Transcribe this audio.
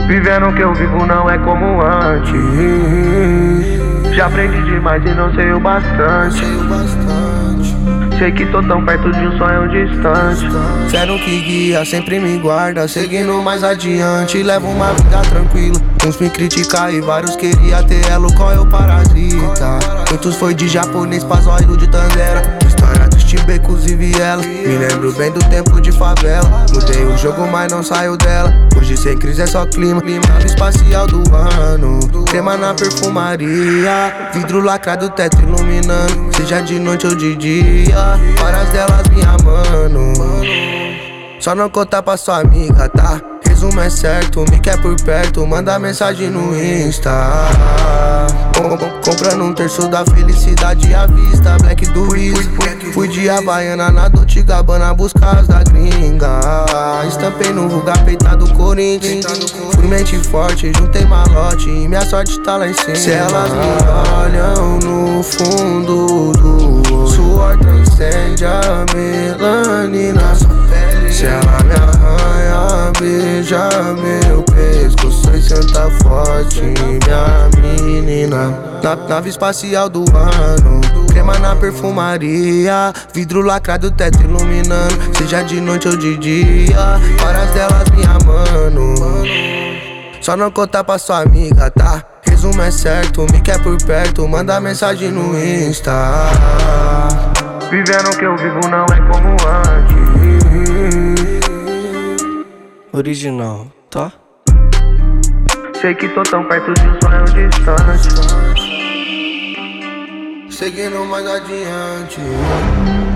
Vivendo o que eu vivo não é como antes. Já aprendi demais e não sei o bastante. Sei que tô tão perto de um sonho distante. Zero que guia, sempre me guarda, seguindo mais adiante. Levo uma vida tranquila, uns me criticam e vários queria ter ela, qual é o parasita. Muitos foi de japonês pra zóio de Tandera. História dos becos e vielas. Me lembro bem do tempo de favela. Mudei o jogo, mas não saio dela. Hoje sem crise é só clima. Nave espacial do ano, crema na perfumaria. Vidro lacrado, teto iluminando, seja de noite ou de dia. Várias delas me amando. Só não contar pra sua amiga, tá? Resumo é certo, me quer por perto, manda mensagem no Insta. Comprando um terço da felicidade à vista. Black do Wiz, fui de Havaiana na Dolce Gabbana buscar as da gringa. Estampei no vulgar peitado Corinthians. Fui mente forte, juntei malote e minha sorte tá lá em cima. Se elas me olham no fundo do olho, suor transcende a melanina. Se ela me arranha, beija meu pescoço e senta forte, minha menina. Nave espacial do ano, crema na perfumaria. Vidro lacrado, teto iluminando, seja de noite ou de dia. Várias delas me amando. Só não contar pra sua amiga, tá? Resumo é certo, me quer por perto, manda mensagem no Insta. Vivendo o que eu vivo não é como antes. Original, tá? Sei que tô tão perto de um sonho distante. Seguindo mais adiante.